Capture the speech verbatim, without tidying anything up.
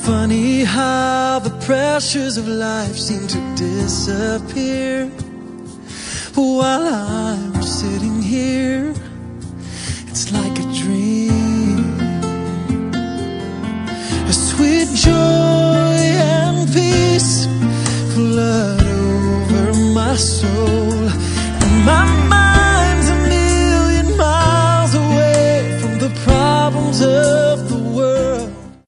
Funny how the pressures of life seem to disappear while I'm sitting here. It's like a dream, a sweet joy and peace flood over my soul.